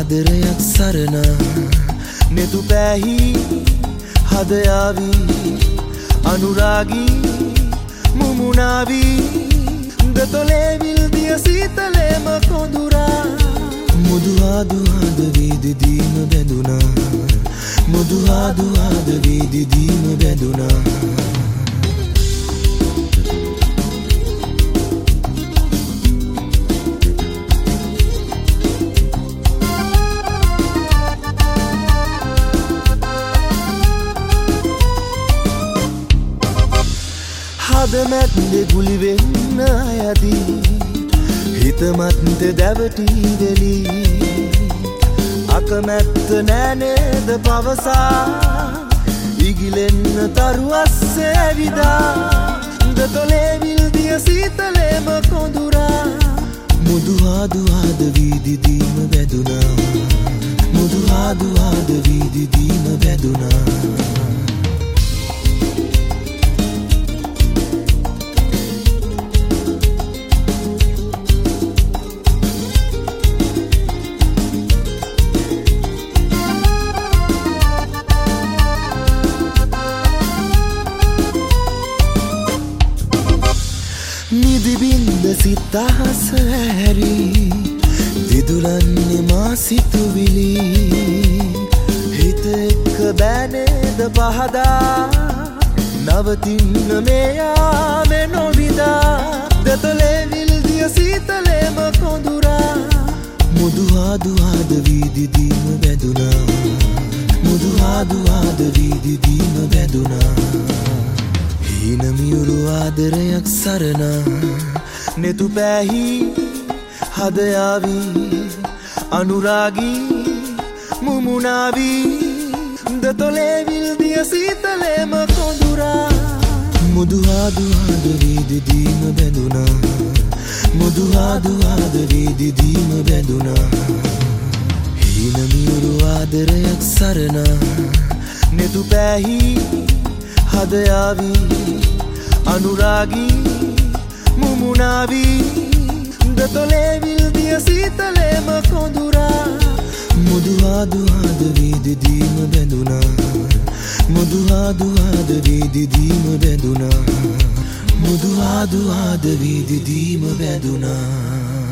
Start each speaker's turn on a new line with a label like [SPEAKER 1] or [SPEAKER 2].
[SPEAKER 1] ආදරයක් සරණ නෙතු පැහි හදයාවී අනුරාගී මුමුණාවී දතොලේ විල්දිය සීතලේම කොඳුරා මුදුහාදුහාද වීදිදීම බැඳුනා මුදුහාදුහාද වීදිදීම බැඳුනා හදමැත්ද ගුලි වෙන්න අයදී හිතමත්ද දැවටී වෙලී අකමැත්ත නෑනේද පවසා ඉගිලෙන්න තරුවස්සේ ඇවිදා දතොලේ විල්දිය සීතලේම කොඳුරා මුදුහාදුහාද වීදිදීම බැඳුනා මුදුහාදුහාද වීදිදීම බැඳුනා නිදිබින්ද සිතහස හැරී දිදුලන්නේ මා සිතුවිලි හිත එක්ක බෑනේද පහදා නවතින්න මේ යාමේ නොවිදා දතොලේ විල්දිය සීතලේම කොඳුරා මුදුහාදුහාද වීදිදීම බැඳුනා මුදුහාදුහාද වීදිදීම බැඳුනා හීනමියුරු ආදරයක් සරණ නෙතු පැහි හදයාවී අනුරාගී මුමුණාවී දතොලේ විල්දිය සීතලේම කොඳුරා මුදුහාදුහාද වීදිදීම බැඳුනා මුදුහාදුහාද වීදිදීම බැඳුනා හීනමියුරු ආදරයක් සරණ නෙතු පැහි හදයාවී අනුරාගී මුමුණාවී දතොලේ විල්දිය සීතලේම කොඳුරා මුදුහාදුහාද වීදිදීම බැඳුනා මුදුහාදුහාද වීදිදීම බැඳුනා මුදුහාදුහාද වීදිදීම බැඳුනා